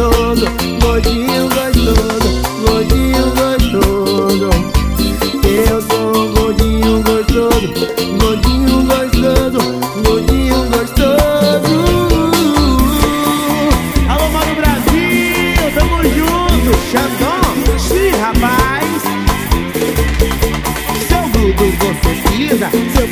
gostoso, gordinho gostoso, gordinho gostoso. Eu sou um gordinho gostoso, gordinho gostoso, gordinho gostoso. Alô, Mano Brasil, tamo junto. Xandão, sim, rapaz. Seu Dudu, você pisa, seu